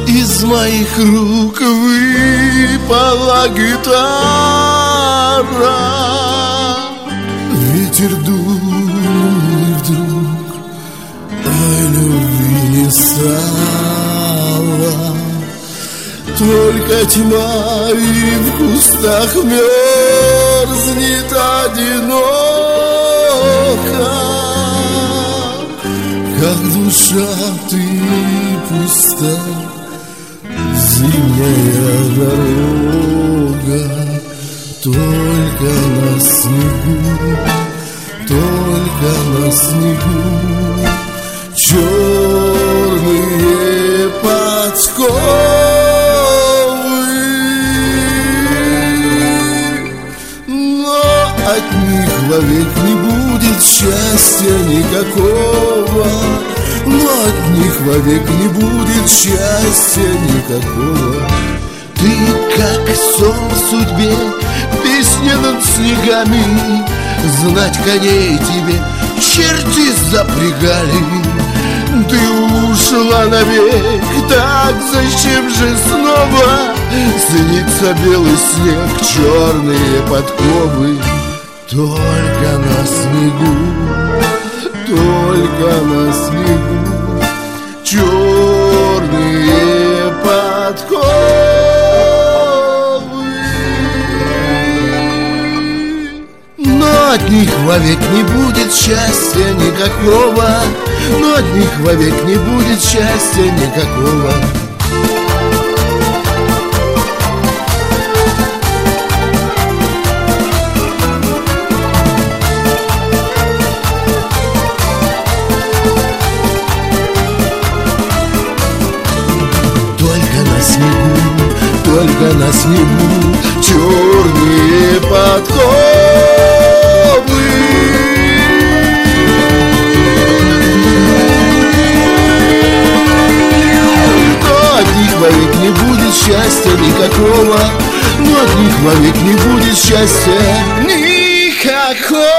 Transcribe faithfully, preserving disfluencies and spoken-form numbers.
Из моих рук выпала гитара. Ветер дул, и вдруг ой, любви не стало. Только тьма, и в кустах мерзнет одиноко. Как душа ты пуста, зимняя дорога. Только на снегу, только на снегу черные подковы. Но от них вовек не будет счастья никакого. Но от них вовек не будет счастья никакого. Ты как сон в судьбе, песня над снегами. Знать коней тебе черти запрягали. Ты ушла навек, так зачем же снова снится белый снег, черные подковы? Только на снегу, только на снегу черные подковы. Но от них вовек не будет счастья никакого. Но от них вовек не будет счастья никакого. Только на снегу черные подковы. Но от них вовек не будет счастья никакого. Но от них вовек не будет счастья никакого.